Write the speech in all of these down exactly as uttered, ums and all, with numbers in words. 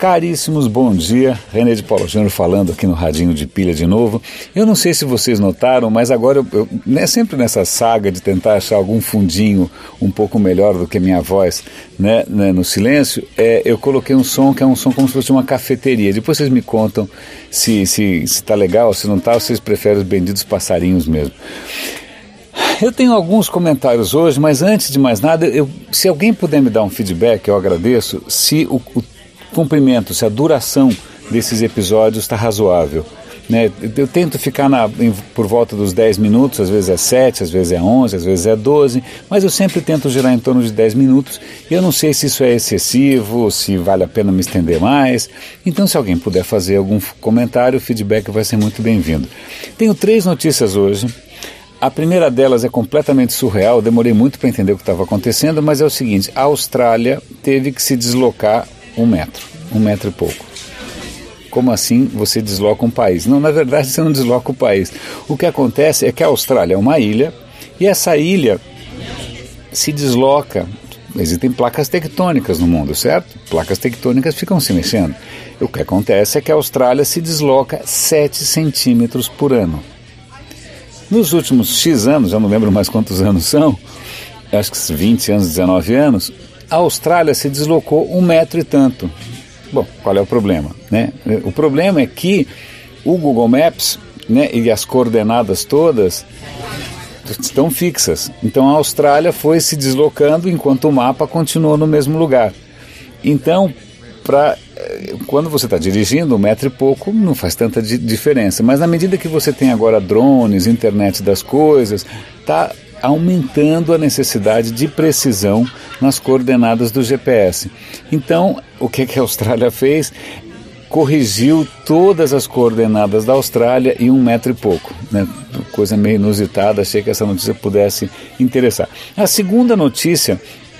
Caríssimos, bom dia. René de Paula Júnior falando aqui no Radinho de Pilha de novo. Eu não sei se vocês notaram, mas agora eu, eu né, sempre nessa saga de tentar achar algum fundinho um pouco melhor do que minha voz, né, né, no silêncio, é, eu coloquei um som que é um som como se fosse uma cafeteria. Depois vocês me contam se, se, se tá legal, se não tá, ou vocês preferem os benditos passarinhos mesmo. Eu tenho alguns comentários hoje, mas antes de mais nada, eu, se alguém puder me dar um feedback, eu agradeço, se o, o comprimento, se a duração desses episódios está razoável. Né? Eu tento ficar na, em, por volta dos dez minutos, às vezes é sete, às vezes é onze, às vezes é doze, mas eu sempre tento girar em torno de dez minutos e eu não sei se isso é excessivo, se vale a pena me estender mais. Então, se alguém puder fazer algum comentário, o feedback vai ser muito bem-vindo. Tenho três notícias hoje. A primeira delas é completamente surreal, eu demorei muito para entender o que estava acontecendo, mas é o seguinte: a Austrália teve que se deslocar um metro, um metro e pouco. Como assim você desloca um país? Não, na verdade você não desloca o país. O que acontece é que a Austrália é uma ilha e essa ilha se desloca. Existem placas tectônicas no mundo, certo? Placas tectônicas ficam se mexendo. O que acontece é que a Austrália se desloca sete centímetros por ano. Nos últimos X anos, já não lembro mais quantos anos são, acho que vinte anos, dezenove anos, a Austrália se deslocou um metro e tanto. Bom, qual é o problema? Né? O problema é que o Google Maps, né, e as coordenadas todas estão fixas. Então a Austrália foi se deslocando enquanto o mapa continuou no mesmo lugar. Então, pra, quando você está dirigindo, um metro e pouco não faz tanta di- diferença. Mas na medida que você tem agora drones, internet das coisas, está aumentando a necessidade de precisão nas coordenadas do G P S. Então, o que, que a Austrália fez? Corrigiu todas as coordenadas da Austrália em um metro e pouco. Né? Coisa meio inusitada, achei que essa notícia pudesse interessar. A segunda notícia,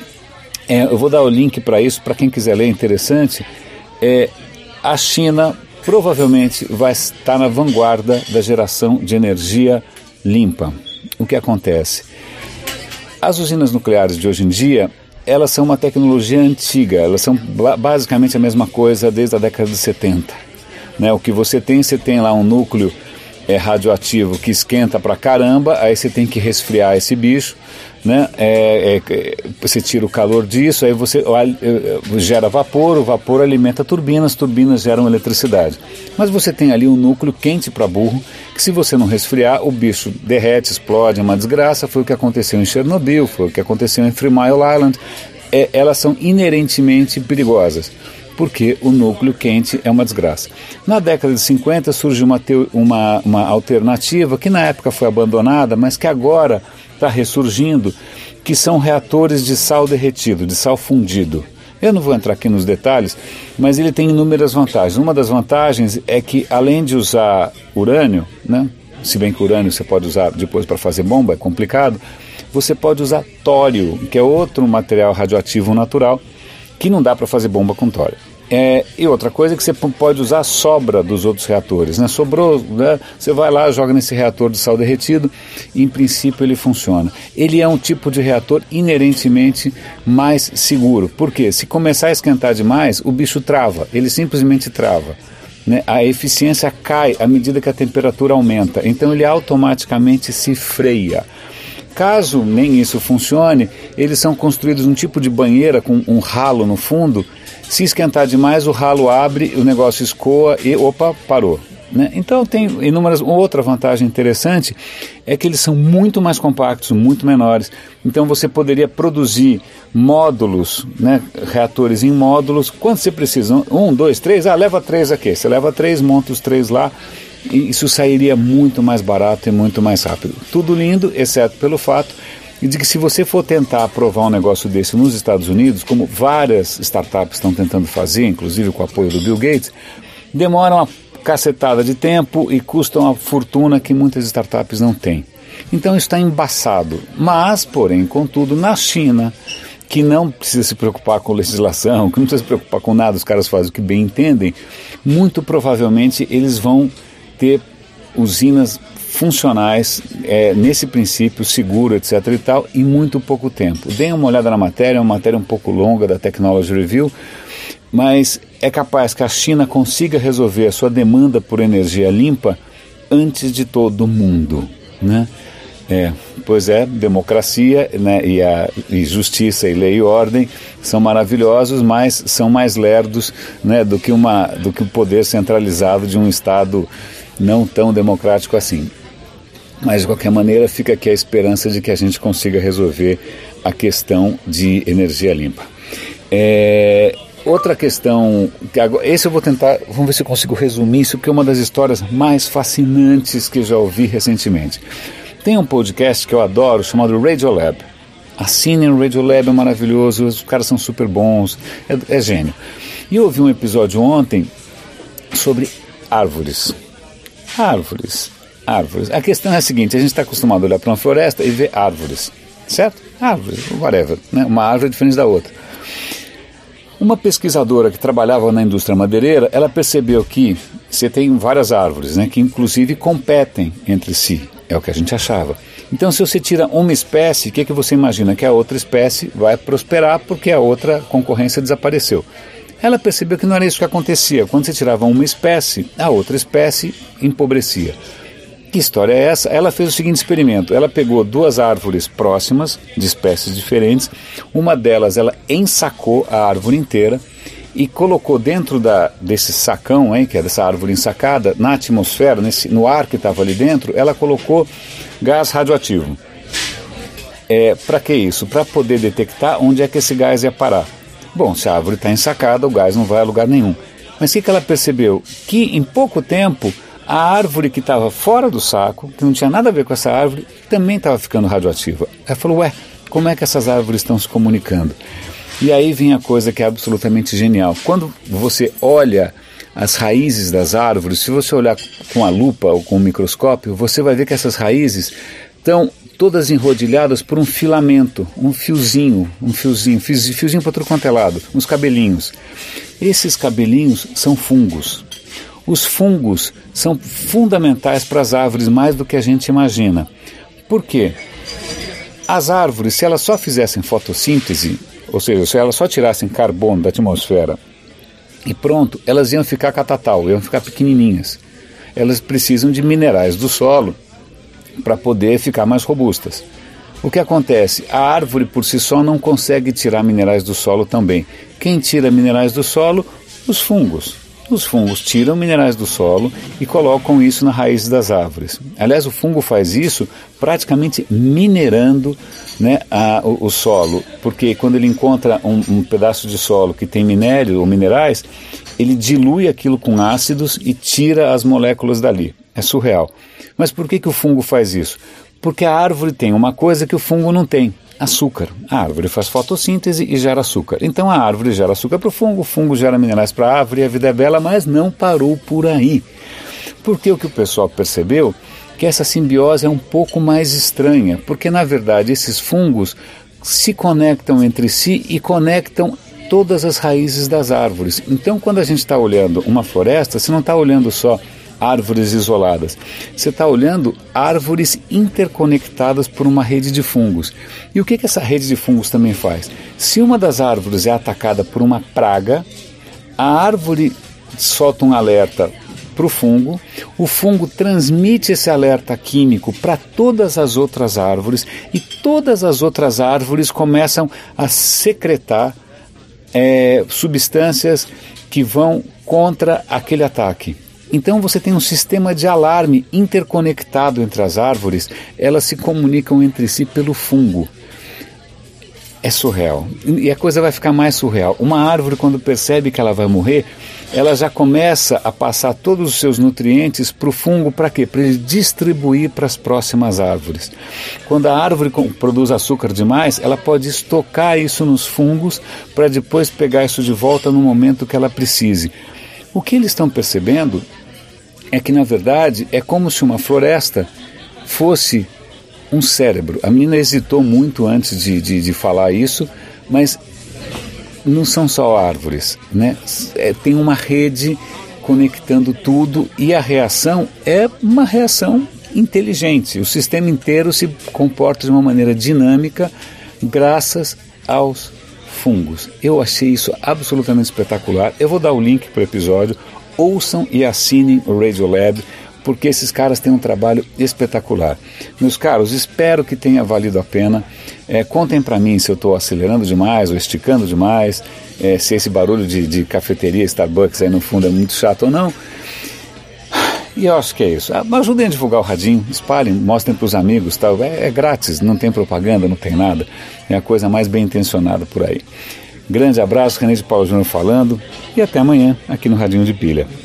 é, eu vou dar o link para isso, para quem quiser ler, é interessante, é a China provavelmente vai estar na vanguarda da geração de energia limpa. O que acontece? As usinas nucleares de hoje em dia, elas são uma tecnologia antiga, elas são basicamente a mesma coisa desde a década de setenta. Né? O que você tem, você tem lá um núcleo é, radioativo que esquenta pra caramba, aí você tem que resfriar esse bicho, né? é, é, você tira o calor disso, aí você gera vapor, o vapor alimenta turbinas, turbinas geram eletricidade. Mas você tem ali um núcleo quente para burro, que se você não resfriar, o bicho derrete, explode, é uma desgraça. Foi o que aconteceu em Chernobyl, foi o que aconteceu em Three Mile Island. É, elas são inerentemente perigosas, porque o núcleo quente é uma desgraça. Na década de cinquenta surgiu uma, teo, uma, uma alternativa que na época foi abandonada, mas que agora está ressurgindo, que são reatores de sal derretido, de sal fundido. Eu não vou entrar aqui nos detalhes, mas ele tem inúmeras vantagens. Uma das vantagens é que, além de usar urânio, né, se bem que urânio você pode usar depois para fazer bomba, é complicado, você pode usar tório, que é outro material radioativo natural, que não dá para fazer bomba com tório. É, e outra coisa é que você pode usar a sobra dos outros reatores, né? Sobrou, né? Você vai lá, joga nesse reator de sal derretido e, em princípio, ele funciona. Ele é um tipo de reator inerentemente mais seguro. Por quê? Se começar a esquentar demais, o bicho trava, ele simplesmente trava. Né? A eficiência cai à medida que a temperatura aumenta, então ele automaticamente se freia. Caso nem isso funcione, eles são construídos num tipo de banheira com um ralo no fundo. Se esquentar demais, o ralo abre, o negócio escoa e, opa, parou. Né? Então tem inúmeras. Outra vantagem interessante é que eles são muito mais compactos, muito menores. Então você poderia produzir módulos, né, reatores em módulos. Quanto você precisa? Um, dois, três? Ah, leva três aqui. Você leva três, monta os três lá. E isso sairia muito mais barato e muito mais rápido. Tudo lindo, exceto pelo fato de que se você for tentar aprovar um negócio desse nos Estados Unidos, como várias startups estão tentando fazer, inclusive com o apoio do Bill Gates, demora uma cacetada de tempo e custa uma fortuna que muitas startups não têm. Então está embaçado. Mas, porém, contudo, na China, que não precisa se preocupar com legislação, que não precisa se preocupar com nada, os caras fazem o que bem entendem, muito provavelmente eles vão ter usinas funcionais, é, nesse princípio seguro, etc e tal, em muito pouco tempo. Deem uma olhada na matéria, é uma matéria um pouco longa da Technology Review. mas é capaz que a China consiga resolver a sua demanda por energia limpa antes de todo mundo, né? É, pois é, democracia, né, e, a, e justiça e lei e ordem são maravilhosos, mas são mais lerdos, né, do que uma, do que o poder centralizado de um Estado não tão democrático assim. Mas de qualquer maneira fica aqui a esperança de que a gente consiga resolver a questão de energia limpa. É, outra questão, que agora, esse eu vou tentar, vamos ver se eu consigo resumir isso, porque é uma das histórias mais fascinantes que eu já ouvi recentemente. Tem um podcast que eu adoro, chamado Radiolab. Assinem o Radiolab, é maravilhoso, os caras são super bons, é, é gênio. E eu ouvi um episódio ontem sobre árvores. Árvores, árvores. A questão é a seguinte, a gente está acostumado a olhar para uma floresta e ver árvores, certo? Árvores, whatever, né? Uma árvore é diferente da outra. Uma pesquisadora que trabalhava na indústria madeireira, ela percebeu que você tem várias árvores, né, que inclusive competem entre si. É o que a gente achava. Então, se você tira uma espécie, o que, é que você imagina? Que a outra espécie vai prosperar porque a outra concorrência desapareceu. Ela percebeu que não era isso que acontecia. Quando você tirava uma espécie, a outra espécie empobrecia. Que história é essa? Ela fez o seguinte experimento. Ela pegou duas árvores próximas, de espécies diferentes. Uma delas, ela ensacou a árvore inteira e colocou dentro da, desse sacão, hein, que é dessa árvore ensacada, na atmosfera, nesse, no ar que estava ali dentro, ela colocou gás radioativo. É, para que isso? Para poder detectar onde é que esse gás ia parar. Bom, se a árvore está ensacada, o gás não vai a lugar nenhum. Mas o que, que ela percebeu? Que em pouco tempo, a árvore que estava fora do saco, que não tinha nada a ver com essa árvore, também estava ficando radioativa. Ela falou, ué, como é que essas árvores estão se comunicando? E aí vem a coisa que é absolutamente genial. Quando você olha as raízes das árvores, se você olhar com a lupa ou com o microscópio, você vai ver que essas raízes estão todas enrodilhadas por um filamento, um fiozinho, um fiozinho, fiozinho para tudo quanto é lado, uns cabelinhos. Esses cabelinhos são fungos. Os fungos são fundamentais para as árvores mais do que a gente imagina. Por quê? As árvores, se elas só fizessem fotossíntese, ou seja, se elas só tirassem carbono da atmosfera e pronto, elas iam ficar catatal, iam ficar pequenininhas. Elas precisam de minerais do solo para poder ficar mais robustas. O que acontece? A árvore por si só não consegue tirar minerais do solo também. Quem tira minerais do solo? Os fungos. Os fungos tiram minerais do solo e colocam isso na raiz das árvores. Aliás, o fungo faz isso praticamente minerando, né, a, o, o solo, porque quando ele encontra um, um pedaço de solo que tem minério ou minerais, ele dilui aquilo com ácidos e tira as moléculas dali. É surreal. Mas por que, que o fungo faz isso? Porque a árvore tem uma coisa que o fungo não tem. Açúcar. A árvore faz fotossíntese e gera açúcar. Então a árvore gera açúcar para o fungo, o fungo gera minerais para a árvore e a vida é bela, mas não parou por aí. Porque o que o pessoal percebeu que essa simbiose é um pouco mais estranha, porque na verdade esses fungos se conectam entre si e conectam todas as raízes das árvores. Então quando a gente está olhando uma floresta, você não está olhando só árvores isoladas. Você está olhando árvores interconectadas por uma rede de fungos. E o que, que essa rede de fungos também faz? Se uma das árvores é atacada por uma praga, a árvore solta um alerta para o fungo, o fungo transmite esse alerta químico para todas as outras árvores e todas as outras árvores começam a secretar é, substâncias que vão contra aquele ataque. Então você tem um sistema de alarme interconectado entre as árvores, elas se comunicam entre si pelo fungo. É surreal. E a coisa vai ficar mais surreal. Uma árvore, quando percebe que ela vai morrer, ela já começa a passar todos os seus nutrientes para o fungo, para quê? Para ele distribuir para as próximas árvores. Quando a árvore produz açúcar demais, ela pode estocar isso nos fungos para depois pegar isso de volta no momento que ela precise. O que eles estão percebendo é que, na verdade, é como se uma floresta fosse um cérebro. A menina hesitou muito antes de, de, de falar isso, mas não são só árvores, né? É, tem uma rede conectando tudo e a reação é uma reação inteligente. O sistema inteiro se comporta de uma maneira dinâmica graças aos fungos. Eu achei isso absolutamente espetacular. Eu vou dar o link para o episódio. Ouçam e assinem o Radiolab, porque esses caras têm um trabalho espetacular. Meus caros, espero que tenha valido a pena. É, contem para mim se eu estou acelerando demais ou esticando demais, é, se esse barulho de, de cafeteria Starbucks aí no fundo é muito chato ou não. E eu acho que é isso. Ajudem a divulgar o radinho, espalhem, mostrem para os amigos, tal. É, é grátis, não tem propaganda, não tem nada. É a coisa mais bem intencionada por aí. Grande abraço, René de Paula Júnior falando, e até amanhã aqui no Radinho de Pilha.